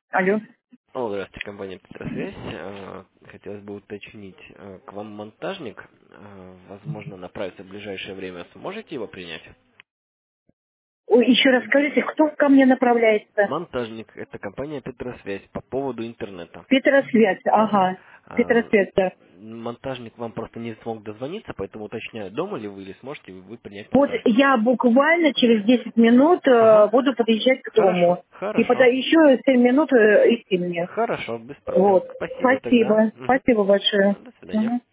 Алло. Алло, здравствуйте, компания Петросвязь. Хотелось бы уточнить, к вам монтажник, возможно, направится в ближайшее время. Сможете его принять? Ой, еще раз скажите, кто ко мне направляется? Монтажник– это компания Петросвязь по поводу интернета. Петросвязь, Да. ага. А, Петросвязь, да. Монтажник вам просто не смог дозвониться, поэтому уточняю, дома ли вы или сможете вы принять Вот монтаж. я буквально через 10 минут Ага, буду подъезжать к хорошо, дому. И хорошо. еще 7 минут идти мне. Хорошо, без проблем. Вот. Спасибо тогда. Спасибо. Спасибо большое. До свидания. Мгм.